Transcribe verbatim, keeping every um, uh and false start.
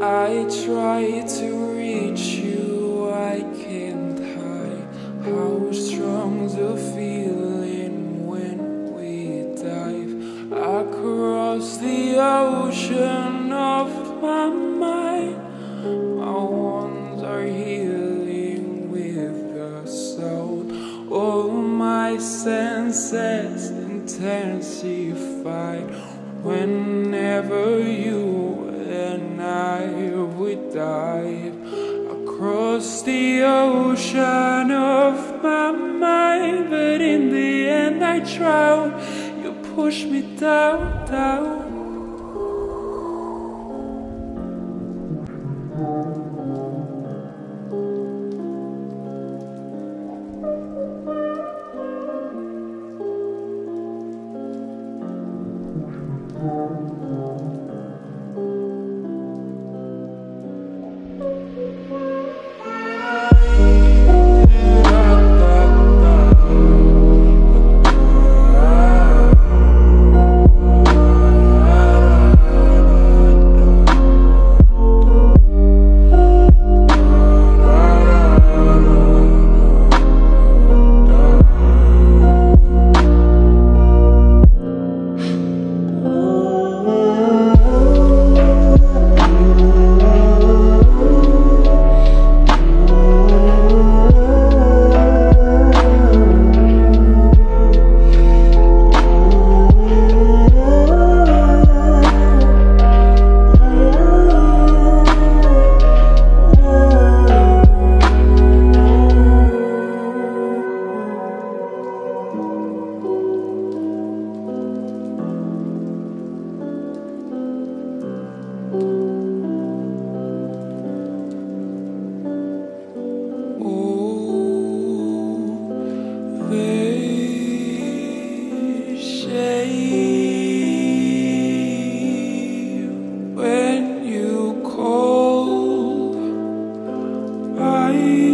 I try to reach you, I can't hide how strong's the feeling when we dive across the ocean of my mind. My wounds are healing with the soul, all my senses intensified whenever you and I would dive across the ocean of my mind. But in the end I drown, you push me down, down. When you call, I